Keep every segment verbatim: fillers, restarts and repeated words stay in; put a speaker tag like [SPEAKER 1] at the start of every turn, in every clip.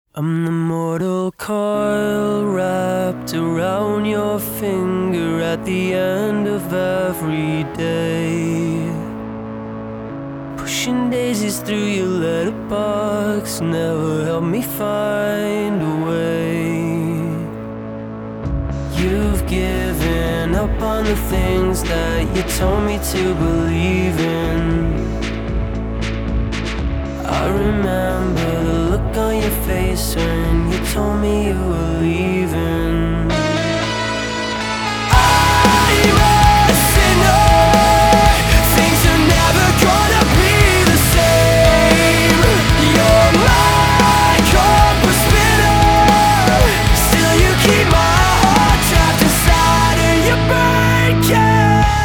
[SPEAKER 1] I'm the mortal coil wrapped around your finger at the end of every day. Pushing daisies through your letterbox never helped me find a way. You've given up on the things that you told me to believe in. I remember the look on your face when you told me you were leaving. I'm a sinner. Things are never gonna be the same. You're my compass spinner. Still you keep my heart trapped inside of your birdcage.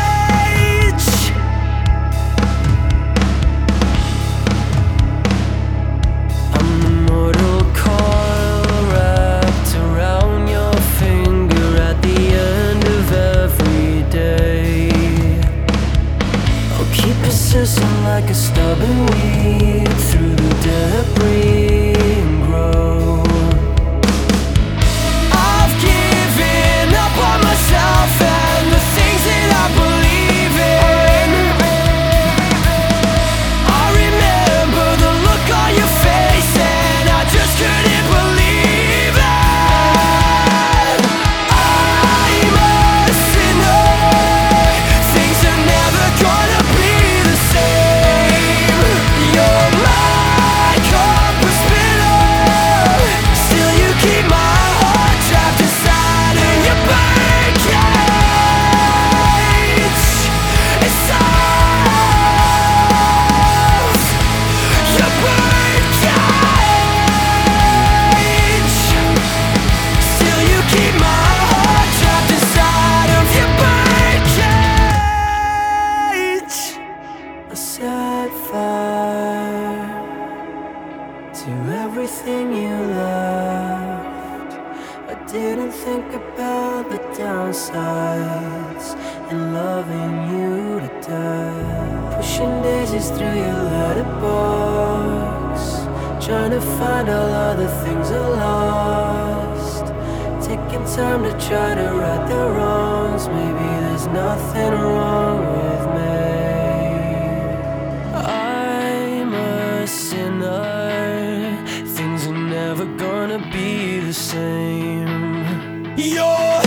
[SPEAKER 1] Persistent like a stubborn weed through the debris and grow. I've given up on myself and the things that I believe in. I remember the look on your face and I just couldn't believe it. I'm a sinner. Things are never gonna be the same. You're my compass spinner. Still you keep my heart trapped inside of your birdcage. It's off your birdcage. Still you keep my heart trapped inside of your birdcage. I set fire to everything you left. I didn't think about the downsides in loving you to death. Pushing daisies through your letterbox, trying to find all other things I lost. Taking time to try to right the wrongs. Maybe there's nothing wrong with me. I'm a sinner. Things are never gonna be the same. You're